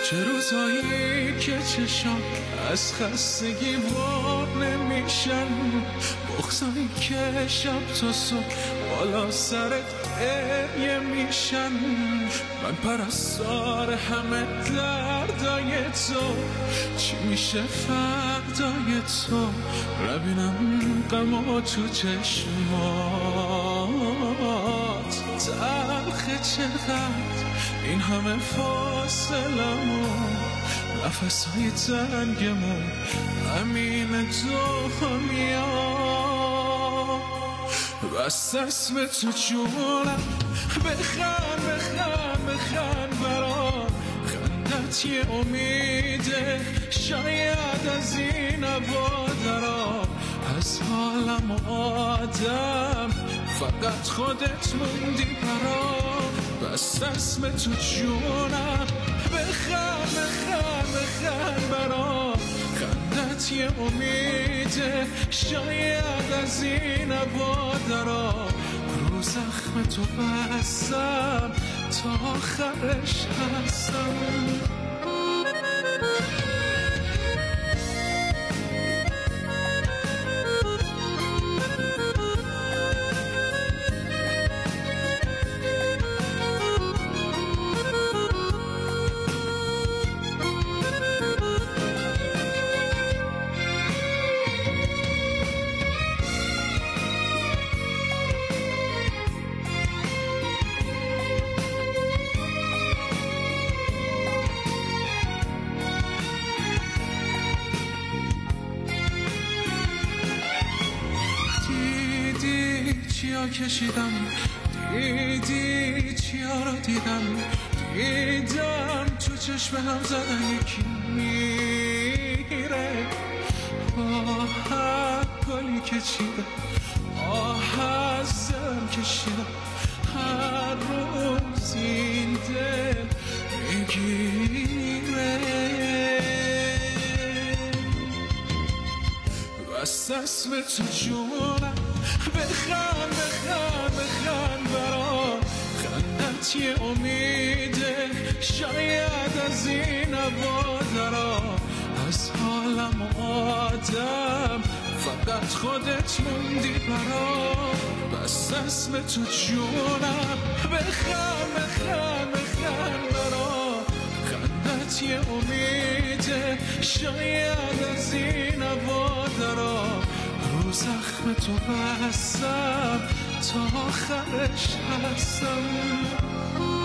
چه روزایی که چشام از خستگی وار نمیشن، بغضایی که شب تا صبح بالا سرت گریه میشن. من پرستار همه دردای تو، چی میشه فردای تو؟ نبینم غمو تو چشمات، تلخه چقدر این همه فاصلمون، نفسهای تنگمون، همین دنیا. بس اسم تو جونم، بخند بخند بخند برام، خندت یه امیده شاید از این عبادرام. از حالم آدم فقط خودت موندی برام. بس اسم تو جونم، بخند بخند بخند برام، خندت یه امیده شاید از این عبادرام. رو زخم تو بستم تا آخرش هستم. چیا کشیدم، دیدی چیا رو دیدم، دیدم تو چشم هم زدن یکی میره. هر گلی که چیدم، از دلم کشیدم، هر روز این دل میگیره. بس اسم تو جونم، بخند بخند بخند برام، خندت یه امیده شاید از این عبادرام. از حالم آدم فقط خودت موندی برام. بس اسم تو جونم، بخند بخند بخند برام، خندت یه امیده شاید از این عبادرام. رو زخم تو بستم تا آخرش هستم.